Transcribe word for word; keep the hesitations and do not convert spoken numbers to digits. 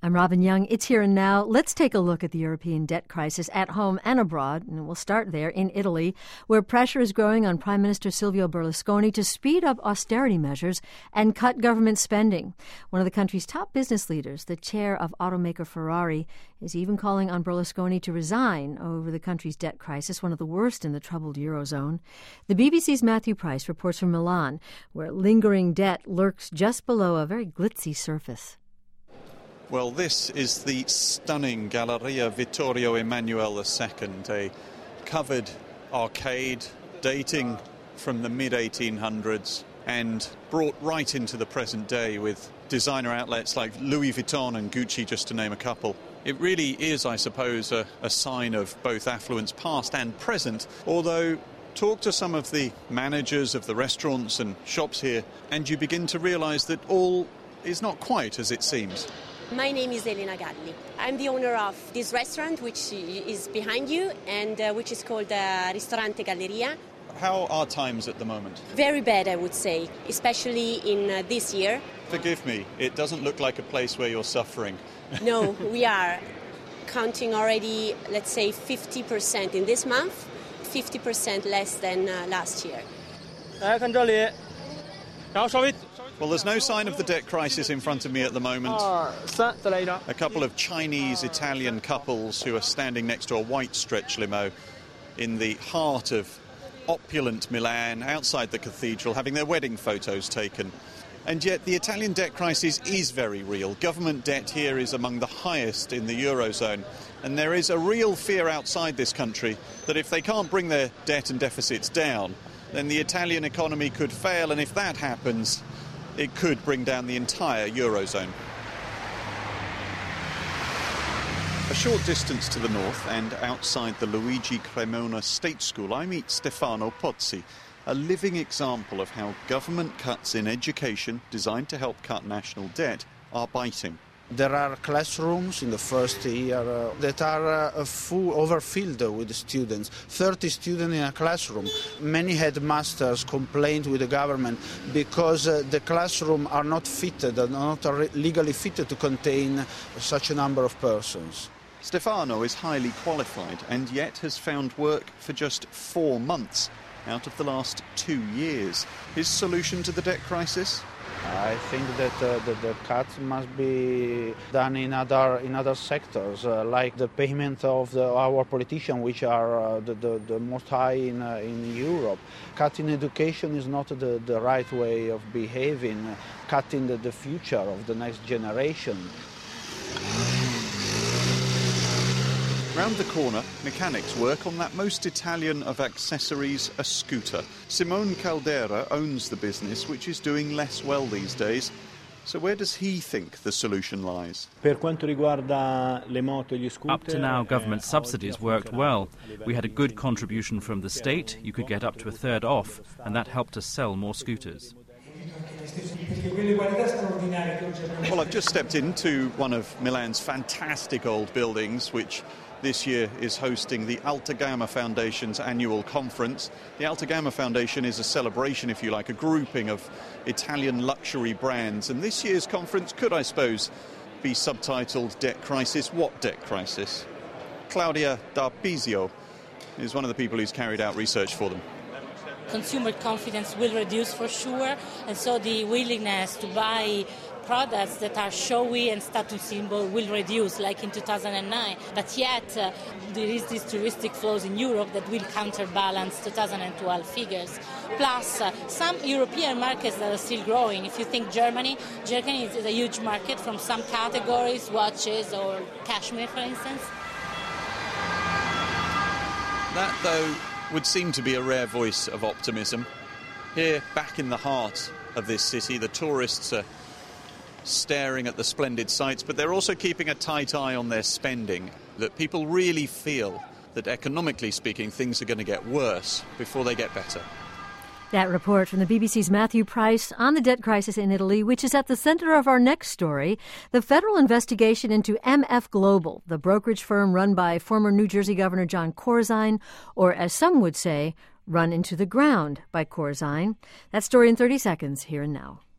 I'm Robin Young. It's here and now. Let's take a look at the European debt crisis at home and abroad. And we'll start there in Italy, where pressure is growing on Prime Minister Silvio Berlusconi to speed up austerity measures and cut government spending. One of the country's top business leaders, the chair of automaker Ferrari, is even calling on Berlusconi to resign over the country's debt crisis, one of the worst in the troubled Eurozone. The B B C's Matthew Price reports from Milan, where lingering debt lurks just below a very glitzy surface. Well, this is the stunning Galleria Vittorio Emanuele the Second, a covered arcade dating from the mid eighteen hundreds and brought right into the present day with designer outlets like Louis Vuitton and Gucci, just to name a couple. It really is, I suppose, a, a sign of both affluence past and present, although talk to some of the managers of the restaurants and shops here and you begin to realise that all is not quite as it seems. My name is Elena Galli. I'm the owner of this restaurant, which is behind you, and uh, which is called uh, Ristorante Galleria. How are times at the moment? Very bad, I would say, especially in uh, this year. Forgive me, it doesn't look like a place where you're suffering. No, we are counting already, let's say, fifty percent in this month, fifty percent less than uh, last year. Well, there's no sign of the debt crisis in front of me at the moment. A couple of Chinese-Italian couples who are standing next to a white stretch limo in the heart of opulent Milan, outside the cathedral, having their wedding photos taken. And yet the Italian debt crisis is very real. Government debt here is among the highest in the Eurozone. And there is a real fear outside this country that if they can't bring their debt and deficits down, then the Italian economy could fail. And if that happens, it could bring down the entire Eurozone. A short distance to the north and outside the Luigi Cremona State School, I meet Stefano Pozzi, a living example of how government cuts in education designed to help cut national debt are biting. There are classrooms in the first year uh, that are uh, full, overfilled with students, thirty students in a classroom. Many headmasters complained with the government because uh, the classrooms are not fitted, are not legally fitted to contain such a number of persons. Stefano is highly qualified and yet has found work for just four months out of the last two years. His solution to the debt crisis? I think that uh, the, the cuts must be done in other in other sectors, uh, like the payment of the, our politicians, which are uh, the, the, the most high in uh, in Europe. Cutting education is not the, the right way of behaving. Cutting the, the future of the next generation. Round the corner, mechanics work on that most Italian of accessories, a scooter. Simone Caldera owns the business, which is doing less well these days. So where does he think the solution lies? Up to now, government subsidies worked well. We had a good contribution from the state. You could get up to a third off, and that helped us sell more scooters. Well, I've just stepped into one of Milan's fantastic old buildings, which this year is hosting the Alta Gamma Foundation's annual conference. The Alta Gamma Foundation is a celebration, if you like, a grouping of Italian luxury brands. And this year's conference could, I suppose, be subtitled Debt Crisis. What debt crisis? Claudia D'Arpizio is one of the people who's carried out research for them. Consumer confidence will reduce for sure, and so the willingness to buy products that are showy and status symbol will reduce, like in two thousand nine. But yet, uh, there is these touristic flows in Europe that will counterbalance two thousand twelve figures. Plus, uh, some European markets that are still growing. If you think Germany, Germany is a huge market from some categories, watches or cashmere, for instance. That, though, would seem to be a rare voice of optimism. Here, back in the heart of this city, the tourists are staring at the splendid sights, but they're also keeping a tight eye on their spending, that people really feel that, economically speaking, things are going to get worse before they get better. That report from the B B C's Matthew Price on the debt crisis in Italy, which is at the center of our next story, the federal investigation into M F Global, the brokerage firm run by former New Jersey Governor Jon Corzine, or as some would say, run into the ground by Corzine. That story in thirty seconds, here and now.